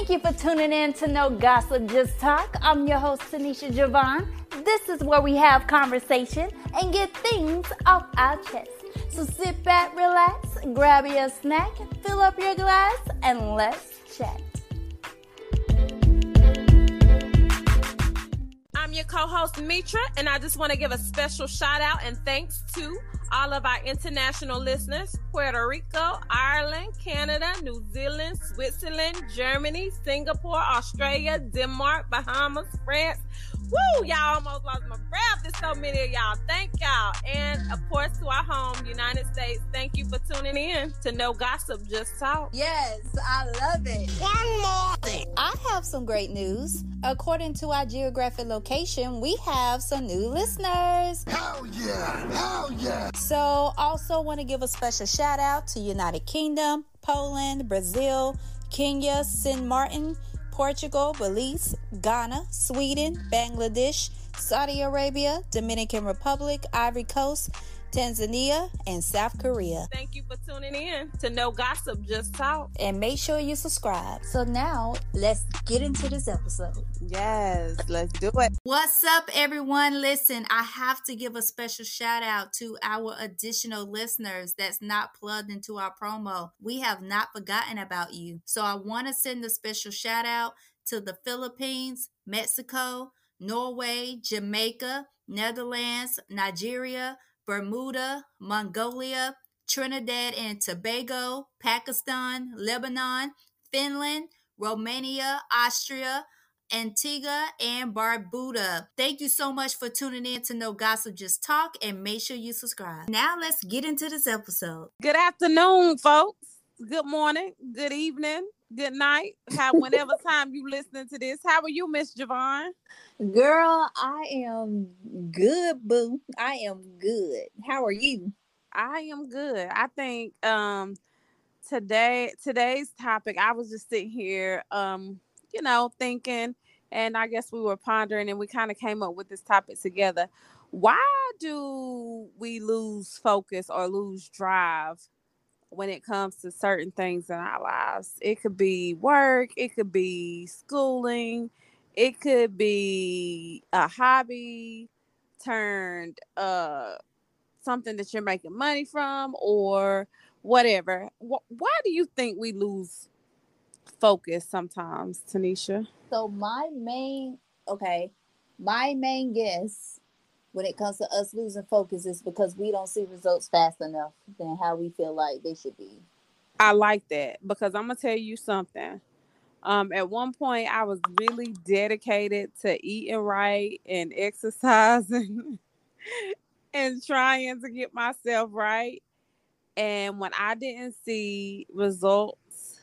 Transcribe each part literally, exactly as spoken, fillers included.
Thank you for tuning in to No Gossip, Just Talk. I'm your host, Tanisha Javon. This is where we have conversation and get things off our chest. So sit back, relax, grab your snack, fill up your glass, and let's chat. I'm your co-host, Mitra, and I just want to give a special shout out and thanks to all of our international listeners: Puerto Rico, Ireland, Canada, New Zealand, Switzerland, Germany, Singapore, Australia, Denmark, Bahamas, France. Woo! Y'all almost lost my breath. There's so many of y'all. Thank y'all. And of course, to our home, United States, thank you for tuning in to No Gossip, Just Talk. Yes, I love it. One more thing. I have some great news. According to our geographic location, we have some new listeners. Hell yeah! Hell yeah! So, also want to give a special shout out to United Kingdom, Poland, Brazil, Kenya, Saint Martin, Portugal, Belize, Ghana, Sweden, Bangladesh, Saudi Arabia, Dominican Republic, Ivory Coast, Tanzania, and South Korea. Thank you for tuning in to No Gossip, Just Talk. And make sure you subscribe. So now, let's get into this episode. Yes, let's do it. What's up, everyone? Listen, I have to give a special shout out to our additional listeners that's not plugged into our promo. We have not forgotten about you. So I want to send a special shout out to the Philippines, Mexico, Norway, Jamaica, Netherlands, Nigeria, Bermuda, Mongolia, Trinidad and Tobago, Pakistan, Lebanon, Finland, Romania, Austria, Antigua, and Barbuda. Thank you so much for tuning in to No Gossip, Just Talk, and make sure you subscribe. Now let's get into this episode. Good afternoon, folks. Good morning, good evening, good night. How whenever time you listening to this. How are you, Miss Javon? Girl, I am good, boo. I am good. How are you? I am good. I think um today today's topic, I was just sitting here um, you know, thinking, and I guess we were pondering and we kind of came up with this topic together. Why do we lose focus or lose drive when it comes to certain things in our lives? It could be work, it could be schooling, it could be a hobby turned uh something that you're making money from or whatever. Wh- why do you think we lose focus sometimes, Tanisha? So my main, okay, my main guess when it comes to us losing focus is because we don't see results fast enough than how we feel like they should be. I like that because I'm gonna tell you something. Um, at one point, I was really dedicated to eating right and exercising and trying to get myself right. And when I didn't see results,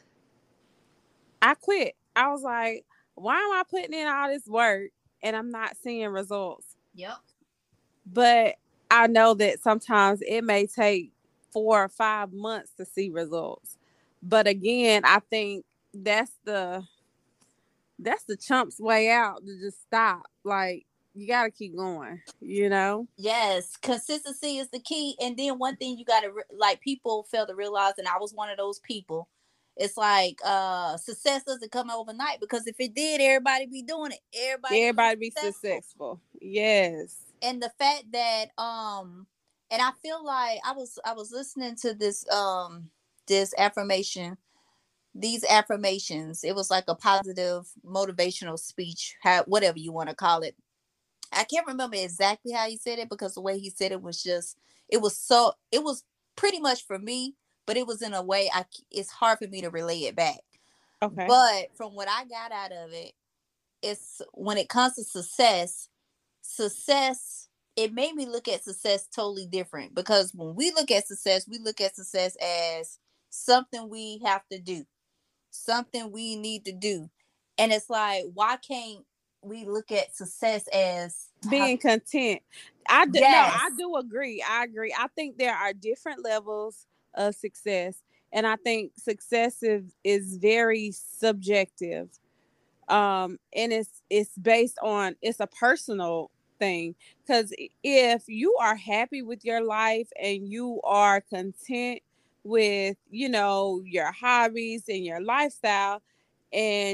I quit. I was like, why am I putting in all this work and I'm not seeing results? Yep. But I know that sometimes it may take four or five months to see results. But again, I think that's the that's the chump's way out, to just stop. Like, you got to keep going, you know? Yes, consistency is the key. And then one thing you got to, re- like, people fail to realize, and I was one of those people, it's like uh, success doesn't come overnight, because if it did, everybody be doing it. Everybody, Everybody be successful. successful. Yes. And the fact that, um, and I feel like I was, I was listening to this, um, this affirmation, these affirmations. It was like a positive motivational speech, how, whatever you want to call it. I can't remember exactly how he said it, because the way he said it was just, it was so, it was pretty much for me, but it was in a way I, it's hard for me to relay it back. Okay. But from what I got out of it, it's when it comes to success, success, it made me look at success totally different, because when we look at success, we look at success as something we have to do, something we need to do. And it's like, why can't we look at success as being how- content? I do, yes. no, I do agree. I agree. I think there are different levels of success, and I think success is, is very subjective. Um, and it's it's based on, it's a personal thing, because if you are happy with your life and you are content with, you know, your hobbies and your lifestyle, and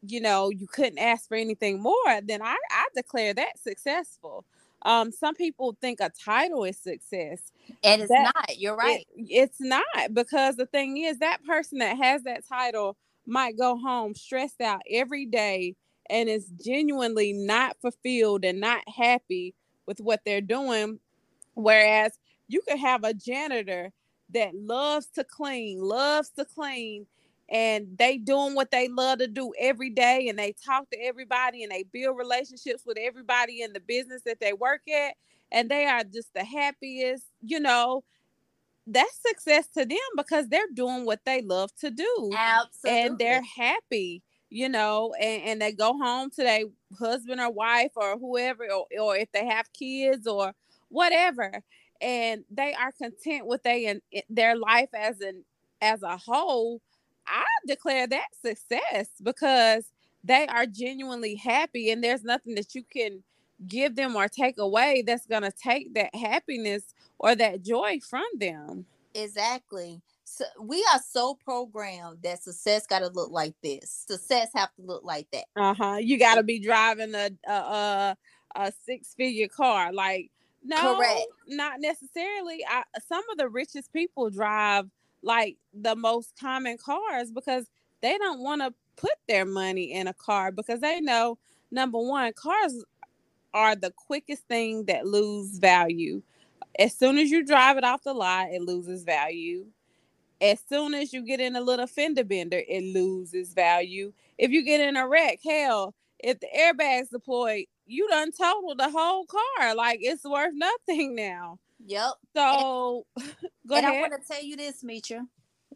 you know, you couldn't ask for anything more, then I, I declare that successful. Um, some people think a title is success. And it's That not. You're it, right. it's not, because the thing is, that person that has that title might go home stressed out every day and is genuinely not fulfilled and not happy with what they're doing. Whereas you could have a janitor that loves to clean, loves to clean, and they doing what they love to do every day, and they talk to everybody and they build relationships with everybody in the business that they work at, and they are just the happiest, you know, that's success to them because they're doing what they love to do and Absolutely. they're happy, you know, and, and they go home to their husband or wife or whoever, or, or if they have kids or whatever, and they are content with they in, in their life as an as a whole. I declare that success because they are genuinely happy, and there's nothing that you can give them or take away that's going to take that happiness or that joy from them. Exactly. So we are so programmed that success got to look like this. Success have to look like that. Uh-huh. You got to be driving a a, a, a six-figure car. Like, no, Correct. not necessarily. I, some of the richest people drive like the most common cars because they don't want to put their money in a car because they know, number one, cars are the quickest thing that lose value. As soon as you drive it off the lot, it loses value. As soon as you get in a little fender bender, it loses value. If you get in a wreck, hell, if the airbag's deployed, you done totaled the whole car. Like, it's worth nothing now. Yep. So, and, go and ahead. I want to tell you this, Mitra.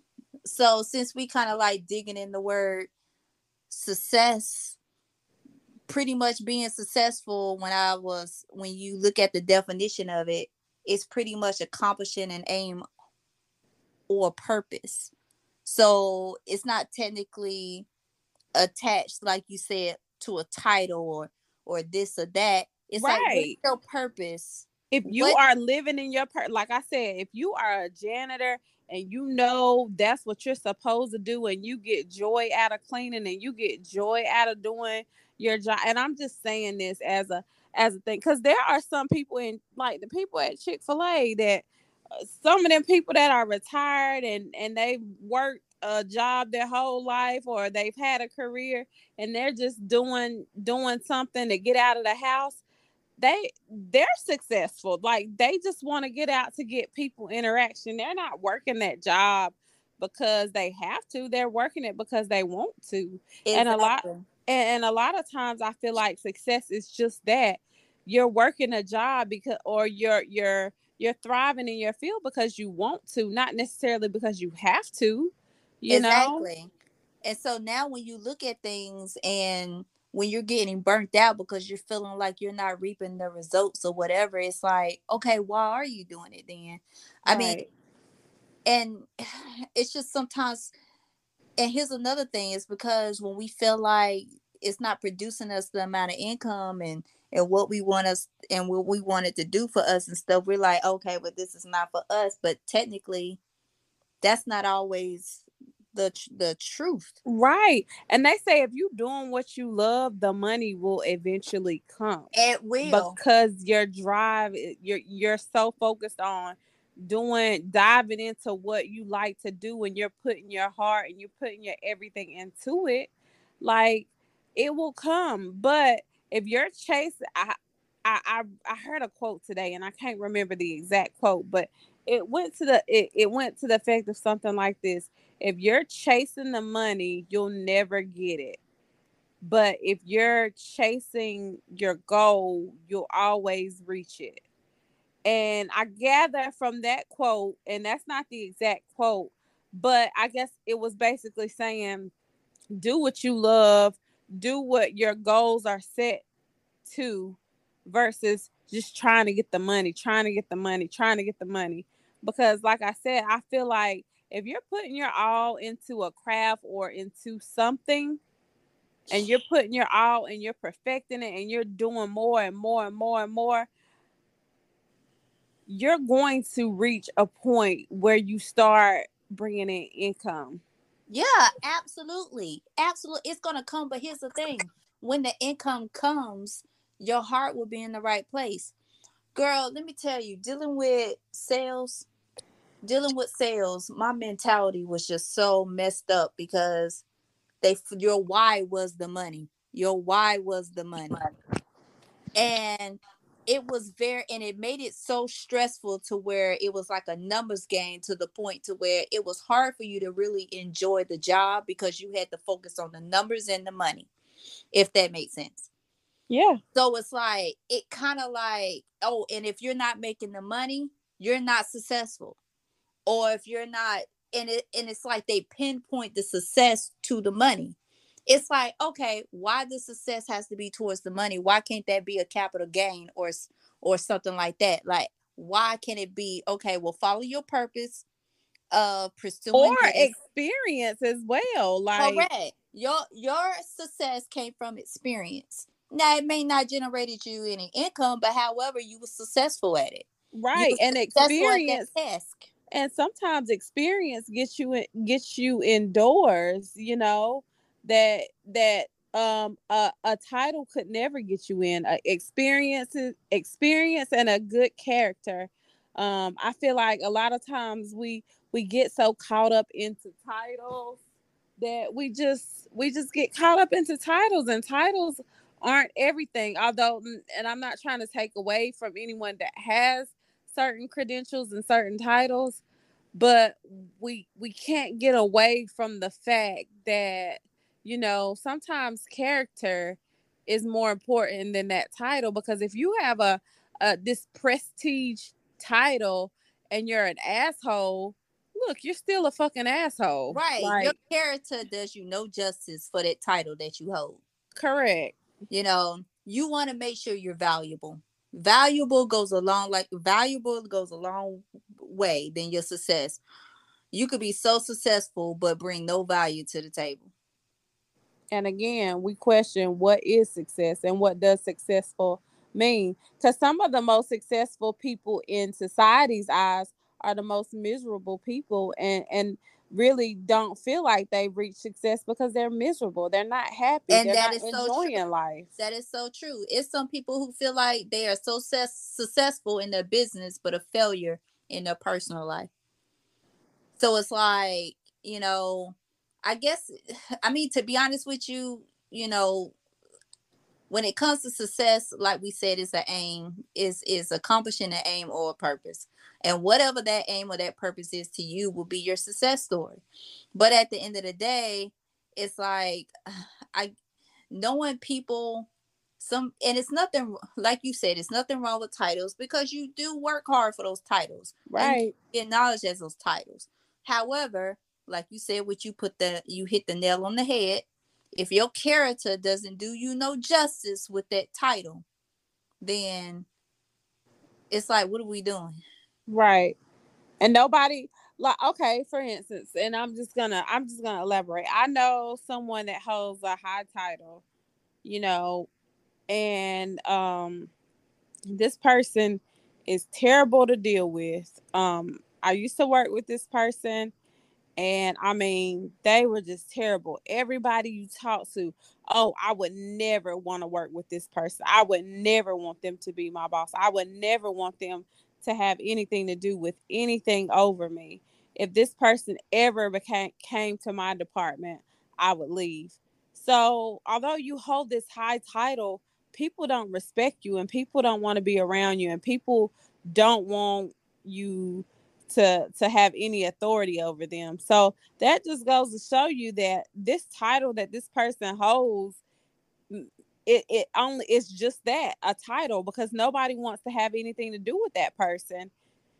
So, since we kind of like digging in the word success, pretty much being successful, when I was, when you look at the definition of it, it's pretty much accomplishing an aim or purpose. So it's not technically attached, like you said, to a title or or this or that. It's like, what's Right. your purpose? If you What are living in your per like I said, if you are a janitor and you know that's what you're supposed to do, and you get joy out of cleaning and you get joy out of doing your job, and I'm just saying this as a as a thing, because there are some people in, like the people at Chick-fil-A, that uh, some of them people that are retired and and they've worked a job their whole life, or they've had a career and they're just doing doing something to get out of the house. They they're successful. Like, they just want to get out to get people interaction. They're not working that job because they have to. They're working it because they want to. And a lot exactly? and, and a lot of times I feel like success is just that. You're working a job because, or you're you're you're thriving in your field because you want to, not necessarily because you have to, you know? Exactly. And so now when you look at things and when you're getting burnt out because you're feeling like you're not reaping the results or whatever, it's like, okay, why are you doing it then? I mean, Right. and it's just sometimes, and here's another thing, is because when we feel like it's not producing us the amount of income and and what we want us and what we want it to do for us and stuff, we're like, okay, but this is not for us. But technically, that's not always the tr- the truth. Right. And they say if you doing what you love, the money will eventually come, It will. because your drive, you're you're so focused on doing diving into what you like to do, and you're putting your heart and you're putting your everything into it. Like, it will come. But if you're chasing, I I I, I heard a quote today, and I can't remember the exact quote, but it went to the it, it went to the effect of something like this: if you're chasing the money, you'll never get it. But if you're chasing your goal, you'll always reach it. And I gather from that quote, and that's not the exact quote, but I guess it was basically saying, do what you love, do what your goals are set to, versus just trying to get the money, trying to get the money, trying to get the money. Because, like I said, I feel like if you're putting your all into a craft or into something, and you're putting your all and you're perfecting it and you're doing more and more and more and more, you're going to reach a point where you start bringing in income. Yeah, absolutely. Absolutely. It's gonna come, but here's the thing. When the income comes, your heart will be in the right place. Girl, let me tell you, dealing with sales, dealing with sales, my mentality was just so messed up because they your why was the money. Your why was the money. And it was very and it made it so stressful to where it was like a numbers game, to the point to where it was hard for you to really enjoy the job because you had to focus on the numbers and the money, if that makes sense. Yeah. So it's like it kind of like, oh, and if you're not making the money, you're not successful. Or if you're not, and it and it's like they pinpoint the success to the money. It's like, okay, why the success has to be towards the money? Why can't that be a capital gain, or or something like that? Like, why can it be, okay, well, follow your purpose of Or pursuing this. experience as well. Like, Correct. Your your success came from experience. Now it may not generated you any income, but however, you were successful at it. You right. were And successful at that experience, task. and sometimes experience gets you in, gets you indoors, you know, that that um a, a title could never get you in. Uh, experiences experience and a good character. um I feel like a lot of times we we get so caught up into titles that we just we just get caught up into titles, and titles aren't everything. Although, and I'm not trying to take away from anyone that has certain credentials and certain titles, but we we can't get away from the fact that, you know, sometimes character is more important than that title. Because if you have a, a this prestige title and you're an asshole, look, you're still a fucking asshole. Right. Your Like, character does you no justice for that title that you hold. correct. You know, you want to make sure you're valuable. Valuable goes a long like valuable goes a long way than your success. You could be so successful but bring no value to the table. And again, we question what is success and what does successful mean. Because some of the most successful people in society's eyes are the most miserable people, and, and really don't feel like they've reached success because they're miserable. They're not happy. And They're that not is so true. enjoying life. That is so true. It's some people who feel like they are so ses- successful in their business, but a failure in their personal life. So it's like, you know, I guess, I mean, to be honest with you, you know, when it comes to success, like we said, it's an aim, is is accomplishing an aim or a purpose. And whatever that aim or that purpose is to you will be your success story. But at the end of the day, it's like I knowing people some and it's nothing, like you said, it's nothing wrong with titles because you do work hard for those titles and Right. you acknowledge as those titles. However, like you said, what you put the you hit the nail on the head. If your character doesn't do you no justice with that title, then it's like, what are we doing? Right. And nobody, like, okay, for instance, and I'm just gonna I'm just gonna elaborate. I know someone that holds a high title, you know, and um this person is terrible to deal with. Um, I used to work with this person, and I mean, they were just terrible. Everybody you talk to, oh, I would never want to work with this person. I would never want them to be my boss. I would never want them to have anything to do with anything over me. If this person ever became came to my department, I would leave. So, although you hold this high title, people don't respect you, and people don't want to be around you, and people don't want you to to have any authority over them. So that just goes to show you that this title that this person holds, it, it only it's just that, a title, because nobody wants to have anything to do with that person.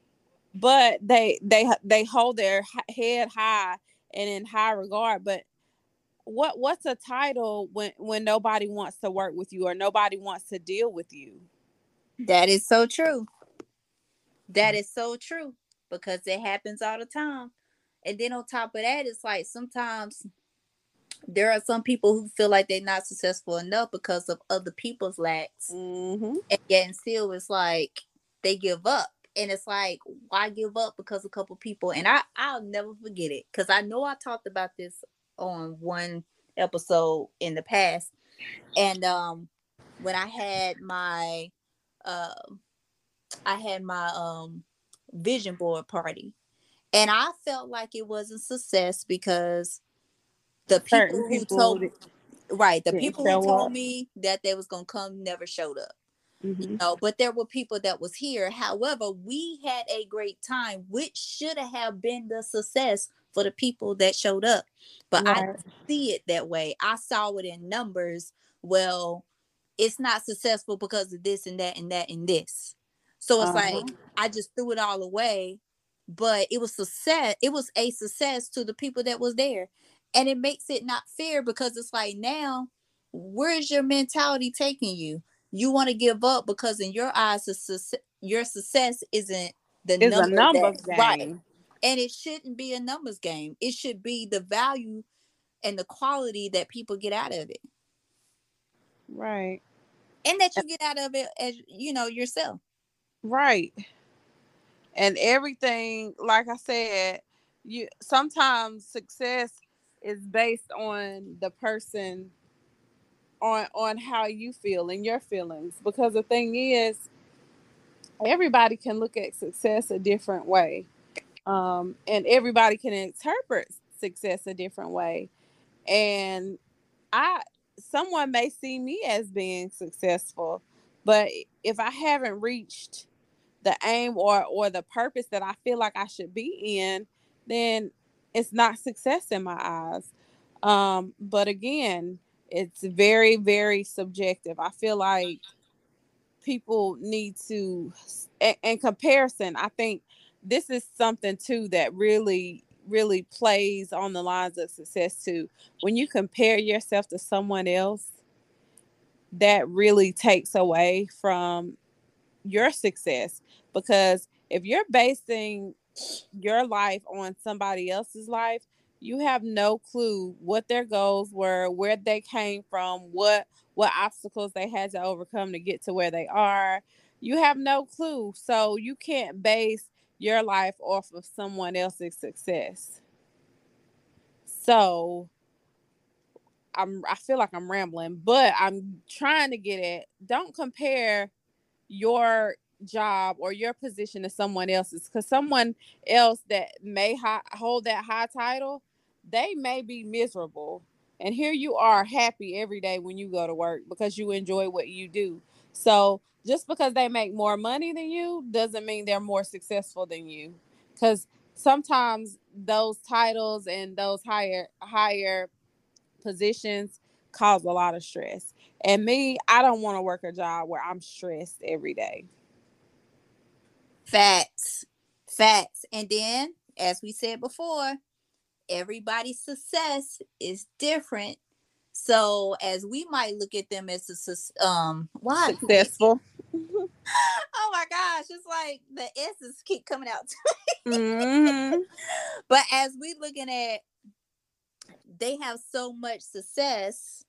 But they they they hold their head high and in high regard. But what what's a title when when nobody wants to work with you or nobody wants to deal with you? That is so true. That is so true because it happens all the time. And then on top of that, it's like sometimes there are some people who feel like they're not successful enough because of other people's lacks. Mm-hmm. And yet and still it's like they give up. and it's like, why give up because a couple people? And I I'll never forget it, because I know I talked about this on one episode in the past. And um when I had my uh I had my um vision board party, and I felt like it wasn't success because the people Certain who people told di- right the didn't people who show told up. me that they was gonna come never showed up. You Hmm. know, but there were people that was here. However, we had a great time, which should have been the success for the people that showed up. But I Right. didn't see it that way. I saw it in numbers. Well, it's not successful because of this and that and that and this. So it's Uh-huh. like I just threw it all away. But it was success. It was a success to the people that was there, and it makes it not fair, because it's like, now, where's your mentality taking you? You want to give up because in your eyes, the success, your success isn't the It's a number that numbers right, game. and it shouldn't be a numbers game. It should be the value and the quality that people get out of it, Right. and that you get out of it as you know yourself. Right. And everything, like I said, you sometimes success is based on the person, on on how you feel and your feelings, because the thing is, everybody can look at success a different way, um, and everybody can interpret success a different way. And I, someone may see me as being successful, but if I haven't reached the aim or or the purpose that I feel like I should be in, then it's not success in my eyes. Um, but again, it's very, very subjective. I feel like people need to, in, in comparison, I think this is something too that really, really plays on the lines of success too. When you compare yourself to someone else, that really takes away from your success, because if you're basing your life on somebody else's life, you have no clue what their goals were, where they came from, what what obstacles they had to overcome to get to where they are. You have no clue, so you can't base your life off of someone else's success. So I'm I feel like I'm rambling, but I'm trying to get at, don't compare your job or your position to someone else's, because someone else that may hi- hold that high title, they may be miserable, and here you are happy every day when you go to work because you enjoy what you do. So just because they make more money than you doesn't mean they're more successful than you, because sometimes those titles and those higher higher positions cause a lot of stress. And me, I don't want to work a job where I'm stressed every day. Facts, facts. And then, as we said before, everybody's success is different. So, as we might look at them as a sus- um, why? Successful. Oh my gosh, it's like the S's keep coming out. Mm-hmm. But as we looking at, they have so much success,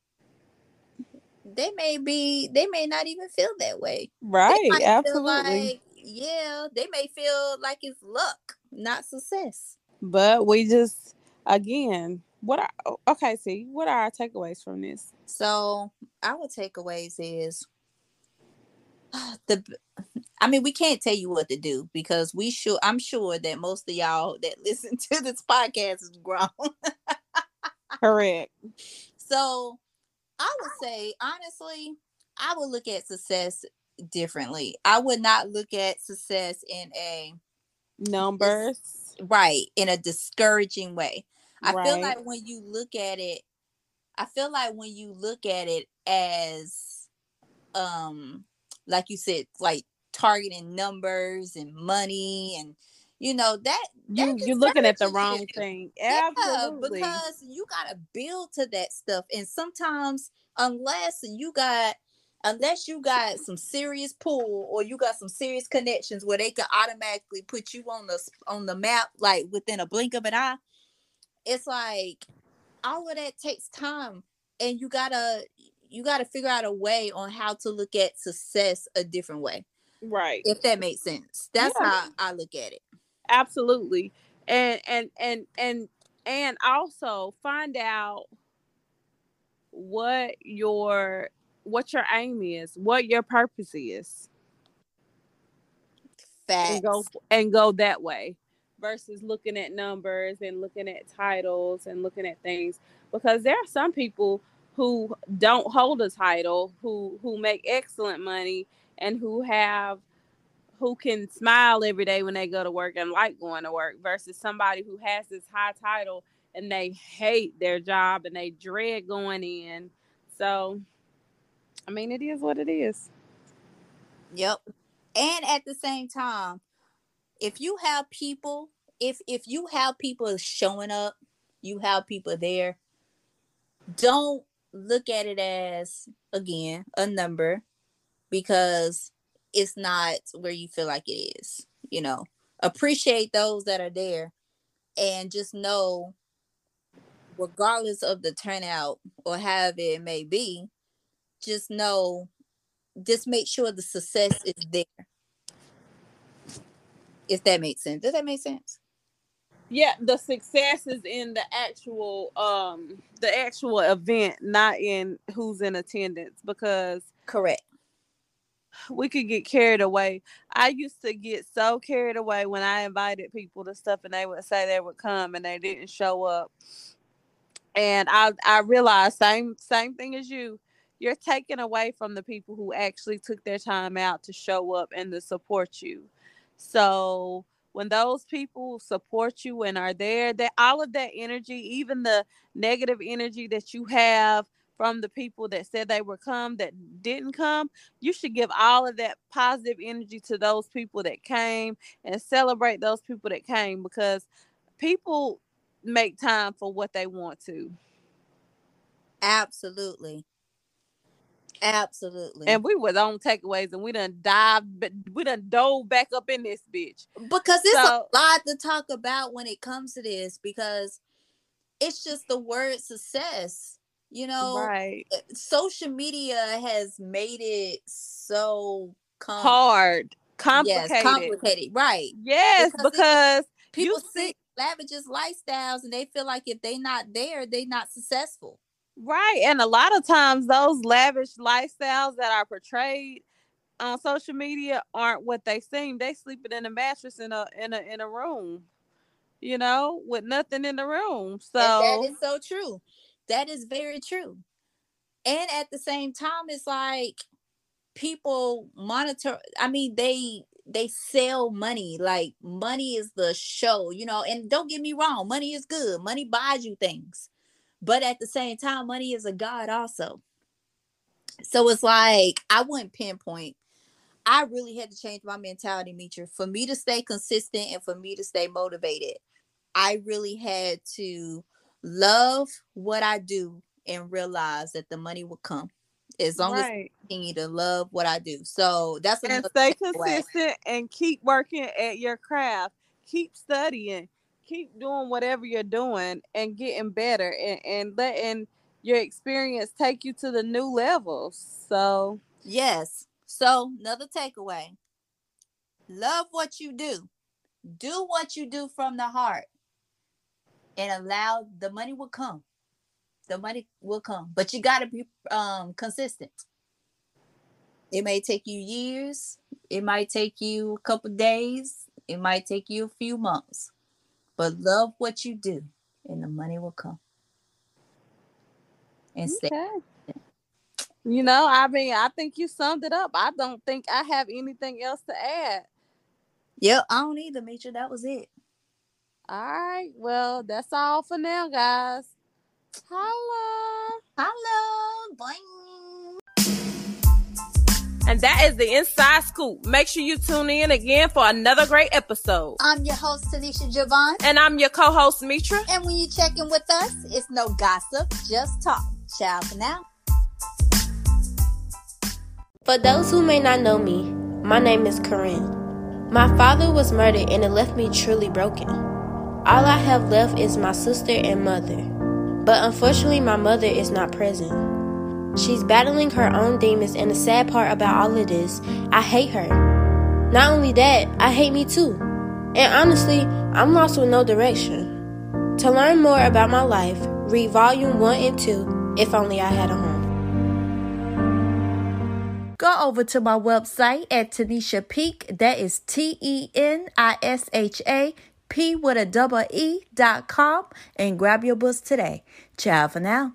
they may be, they may not even feel that way. They Right, might feel absolutely. like, yeah, they may feel like it's luck, not success. But we just, again, what are, oh, okay, see, what are our takeaways from this? So our takeaways is the I mean, we can't tell you what to do, because we sure I'm sure that most of y'all that listen to this podcast is grown. Correct. So I would say, honestly, I would look at success differently. I would not look at success in a dis- Numbers. right, in a discouraging way. I feel Right. like when you look at it, I feel like when you look at it as um like you said, like targeting numbers and money, and you know that that You you're looking at the discourages wrong you. thing. Yeah, Absolutely. because you gotta build to that stuff, and sometimes unless you got unless you got some serious pull, or you got some serious connections where they can automatically put you on the on the map like within a blink of an eye, it's like all of that takes time, and you gotta you gotta figure out a way on how to look at success a different way. Right. If that makes sense. That's Yeah. how I look at it. Absolutely. And and and and and also find out what your what your aim is, what your purpose is, and go Facts. and go that way versus looking at numbers and looking at titles and looking at things, because there are some people who don't hold a title who who make excellent money and who have who can smile every day when they go to work and like going to work, versus somebody who has this high title and they hate their job and they dread going in. So, I mean, it is what it is. Yep. And at the same time, if you have people, if if you have people showing up, you have people there, don't look at it as, again, a number, because it's not where you feel like it is. You know, appreciate those that are there, and just know, regardless of the turnout or however it may be, just know, just make sure the success is there. If that makes sense. Does that make sense? Yeah, the success is in the actual um the actual event, not in who's in attendance, because Correct. we could get carried away. I used to get so carried away when I invited people to stuff and they would say they would come and they didn't show up. And I I realized same same thing as you. You're taking away from the people who actually took their time out to show up and to support you. So when those people support you and are there, that all of that energy, even the negative energy that you have from the people that said they would come that didn't come, you should give all of that positive energy to those people that came and celebrate those people that came, because people make time for what they want to. Absolutely. Absolutely. And we was on takeaways and we done dive, we done dove back up in this bitch. Because there's So- a lot to talk about when it comes to this, because it's just the word success. You know, Right. social media has made it so com- Hard, complicated. Yes, complicated. Right. Yes, Because it- because People you see see, lavish lifestyles and they feel like if they not there, they not successful. right, and a lot of times those lavish lifestyles that are portrayed on social media aren't what they seem. They sleeping in a mattress in a in a in a room, you know, with nothing in the room. So And that is so true. That is very true. And at the same time, it's like people monitor. I mean, they they sell money. Like, money is the show, you know. And don't get me wrong, money is good. Money buys you things. But at the same time, money is a god also. So it's like, I wouldn't pinpoint. I really had to change my mentality, Mitra. For me to stay consistent and for me to stay motivated, I really had to love what I do and realize that the money will come as long as I right. continue to love what I do. So that's And another stay takeaway. consistent and keep working at your craft. Keep studying. Keep doing whatever you're doing and getting better, and, and letting your experience take you to the new levels. So Yes. So another takeaway. Love what you do. Do what you do from the heart. And allow the money will come. The money will come. But you gotta be um consistent. It may take you years. It might take you a couple days. It might take you a few months. But love what you do and the money will come. And stay. okay. You know, I mean, I think you summed it up. I don't think I have anything else to add. Yep, I don't either, Mitra. That was it. All right. Well, that's all for now, guys. Holla. Hello. Bye. And that is the Inside Scoop. Make sure you tune in again for another great episode. I'm your host, Tanisha Javon. And I'm your co-host, Mitra. And when you check in with us, it's no gossip, just talk. Ciao for now. For those who may not know me, my name is Corinne. My father was murdered and it left me truly broken. All I have left is my sister and mother. But unfortunately, my mother is not present. She's battling her own demons, and the sad part about all of this, I hate her. Not only that, I hate me too. And honestly, I'm lost with no direction. To learn more about my life, read volume one and two, If Only I Had a Home. Go over to my website at Tenisha Peak. That is T E N I S H A P with a double E dot com and grab your books today. Ciao for now.